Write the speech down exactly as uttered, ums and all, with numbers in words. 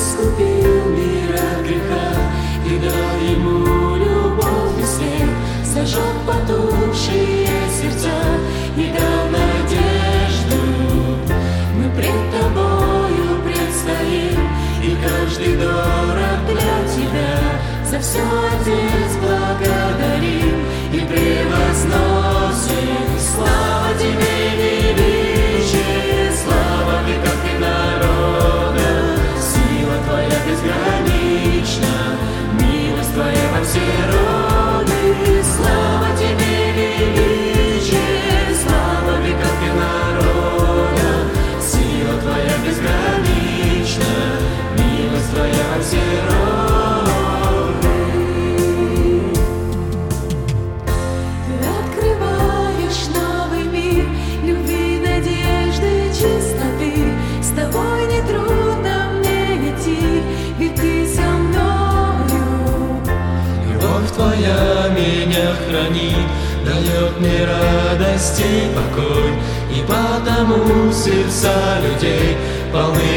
искупил мир от греха и дал ему любовь и свет, зажег потухшие сердца и дал надежду. Мы пред тобою предстоим, и каждый дорог для тебя. За все, Отец, благодарим и превозносим. Слава тебе, величие, слава веков и народа. Сила твоя безгранична, милость твоя во все роды. Слава тебе, величие, слава веков и народа. Сила твоя безгранична, милость твоя во все роды. Твоя меня хранит, дает мне радость и покой, и потому сердца людей полны